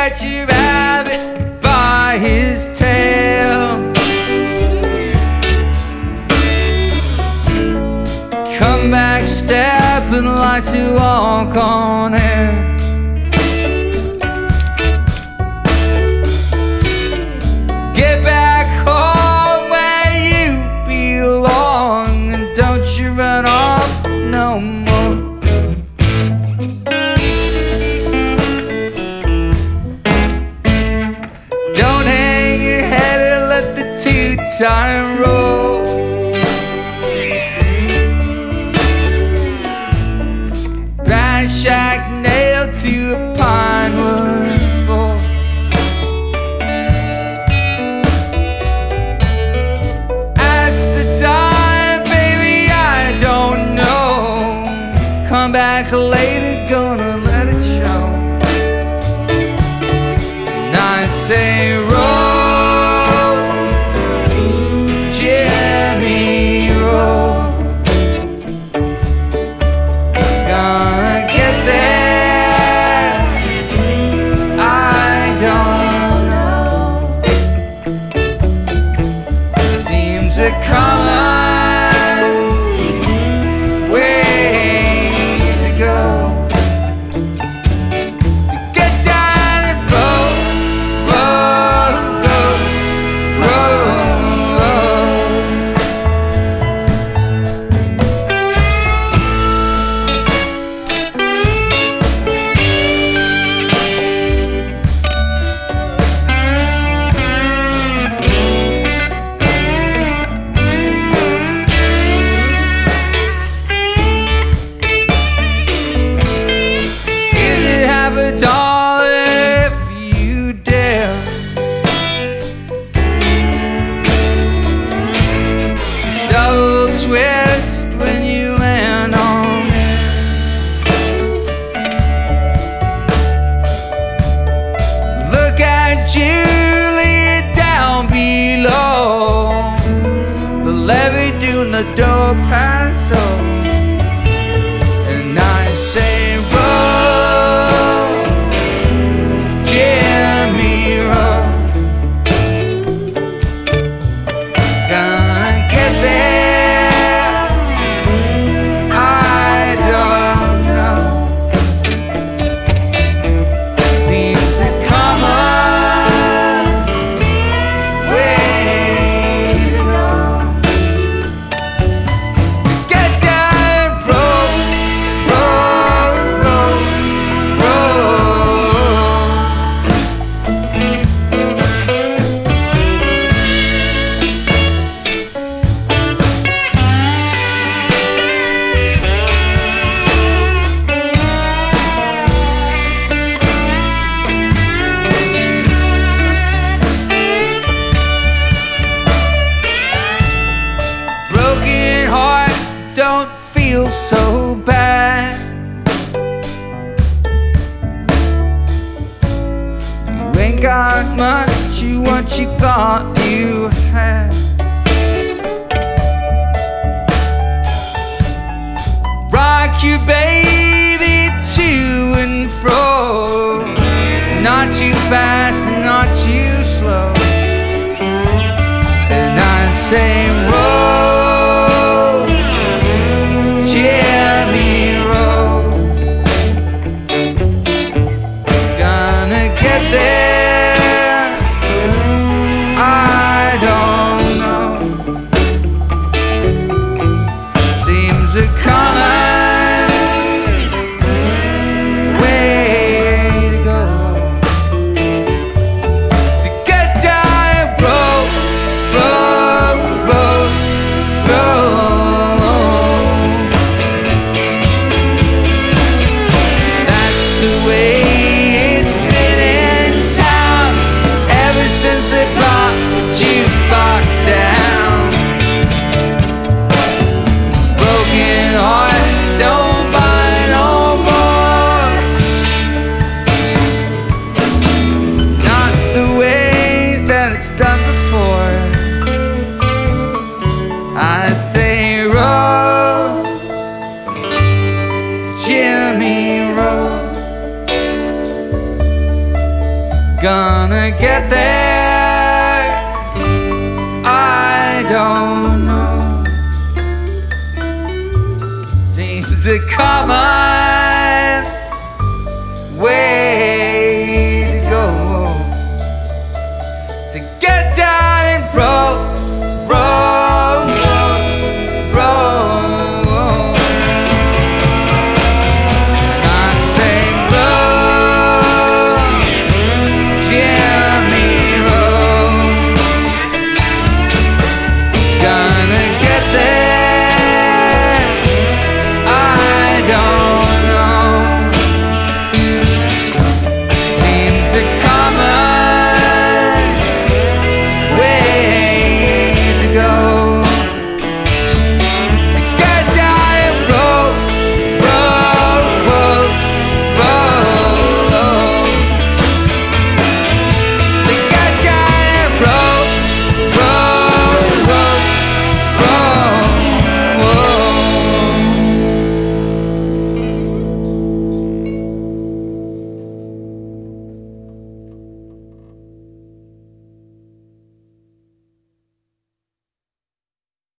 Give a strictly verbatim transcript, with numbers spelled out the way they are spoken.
catch a rabbit by his tail. Come back stepping like to walk on air. Get back home where you belong, and don't you run off no more. Don't hang your head and let the two-time roll. Brass shack nailed to a pine wood floor. Ask the time, baby, I don't know. Come back later, gonna let it show. And I say roll, Jimmy, roll. Gonna get there, I don't know. Seems a common way to go. To get down and roll, roll, roll, roll. Here's a half a dollar if you dare. Double twist when you land on it. Look at Julie down below. The levee doing the door paso. And I say roll, Jimmy, roll. Gonna get there, I don't know. Seems a common way to go. Get down, roll, roll, roll, roll. Broken heart, don't feel so bad. You ain't got much, you what you thought you had. Rock your baby to and fro, not too fast and not too slow. And I say roll, Jimmy, roll. Gonna get there, I don't know. Seems a common way to go. To get down, roll, roll, roll, roll. That's the way it's been in town ever since they brought the jukebox down. Broken hearts don't buy no more. Not the way that it's done before. I say roll, Jimmy, roll. gonna get there? I don't know. Seems a common